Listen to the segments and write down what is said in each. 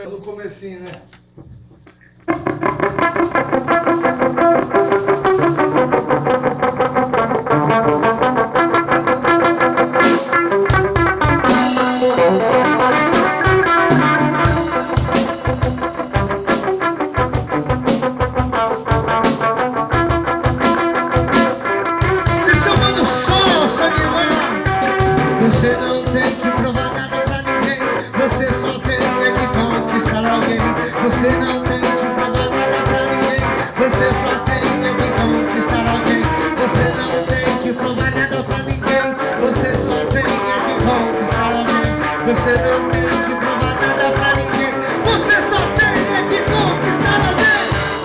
No comecinho, né? Me chamando só, sangue lá. Você não tem que provar nada pra ninguém. Você só tem é que conquistar alguém. Você não tem que provar nada pra ninguém. Você só tem é que conquistar alguém. Você não tem que provar nada pra ninguém. Você só tem é que conquistar alguém. Você não tem que provar nada pra ninguém. Você só tem é que conquistar alguém.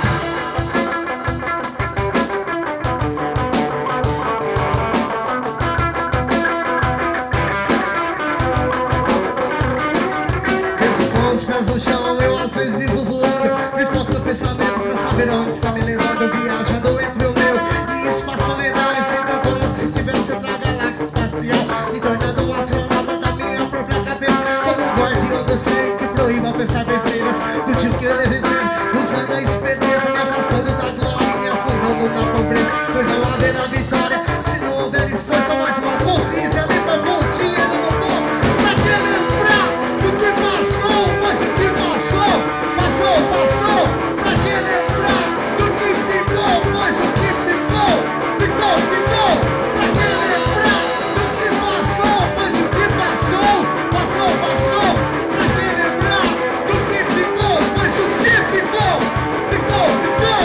Mesmo com os pés no chão, eu às vezes vivo voando. Me foco no pensamento pra saber onde está me levando. Viajando entre o meu e espaço mental. Me sinto como se estivesse outra galáxia espacial. Me tornando um astronauta da minha própria cabeça. Como um guardião do ser que proíba pensar besteiras. Do tipo que eu devo ser, usando a esperteza. Me afastando da glória e me afundando na pobreza. Pois não haverá vitória se não houver esforço. Mais uma consciência limpa com o dinheiro no bolso. Pra que lembrar do que passou? Pois o que passou, passou, passou. Pra que lembrar do que ficou? Pois o que ficou, ficou, ficou. Pra que lembrar do que passou? Pois o que passou, passou, passou. Pra que lembrar do que ficou? Pois o que ficou, ficou, ficou.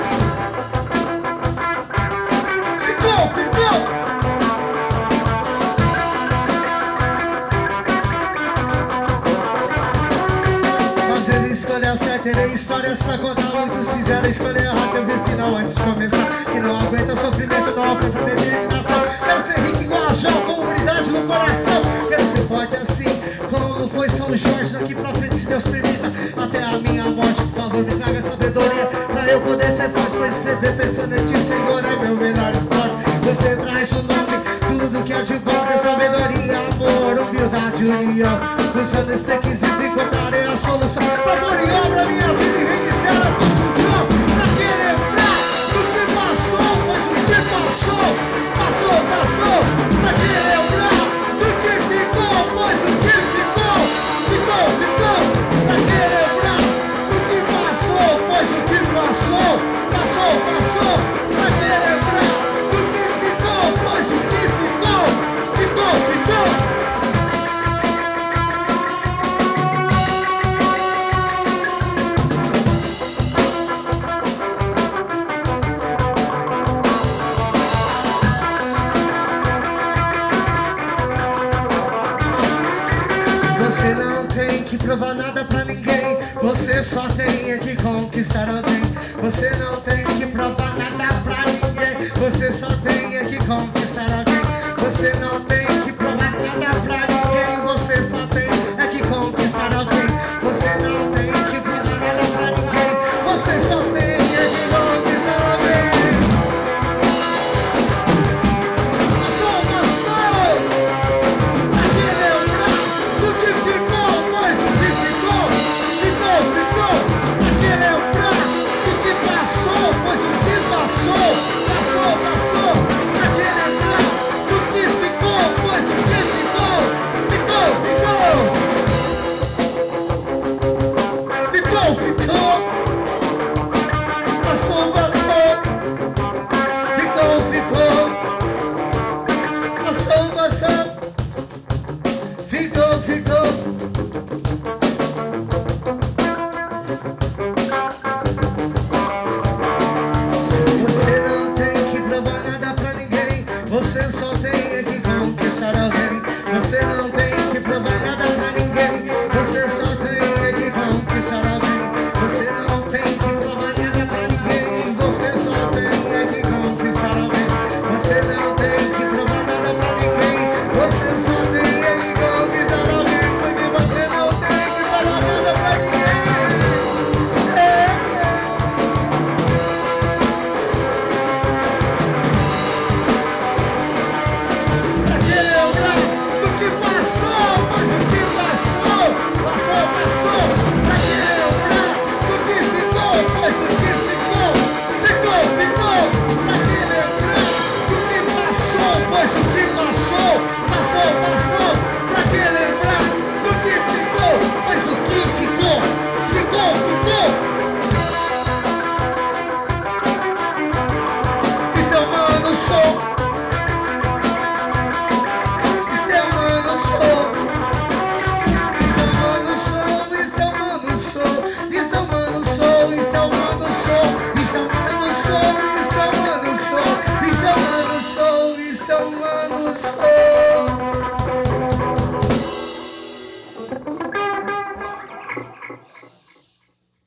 Ficou, ficou. Fazendo escolha certa, terei histórias pra contar. Muitos fizeram escolha errada, eu vi o final antes de começar. Que não aguenta sofrimento, não alcança determinação. Quero ser rico igual a Jó, com humildade no coração. Quero ser forte assim, como foi São Jorge. Daqui pra frente, se Deus permita, até a minha morte. Por favor, me traga sabedoria pra eu poder ser forte. Pra escrever pensando em ti, Senhor, é meu melhor esporte. Você traz o nome, tudo que é de bom. Tem sabedoria, amor, humildade, união. Usando esse quesito, encontrarei a solução. Pra pôr em obra minha vida e reiniciar a construção. Pra que lembrar do que passou? Pois o que passou, passou, passou. Pra que lembrar do que ficou? Pois o que ficou, ficou, ficou. Pra que lembrar do que passou? Pois o que passou, passou, passou. Pra que lembrar do que ficou? Pois o que ficou, ficou, ficou. Você não tem que provar nada pra ninguém. Você só tem é que conquistar alguém. Você não tem que provar nada pra ninguém. Você só tem é que conquistar alguém. Você não tem que provar nada pra ninguém. Você só tem é que conquistar alguém. Você não tem que provar nada pra ninguém. Você só tem é que conquistar alguém. Passou, passou! Pra que lembrar do que ficou? Pois o que ficou, ficou, ficou. Pra que lembrar do que passou? Pois o que passou, passou, passou. Pra que lembrar do que ficou? Pois o que ficou, ficou, ficou. Ficou, ficou.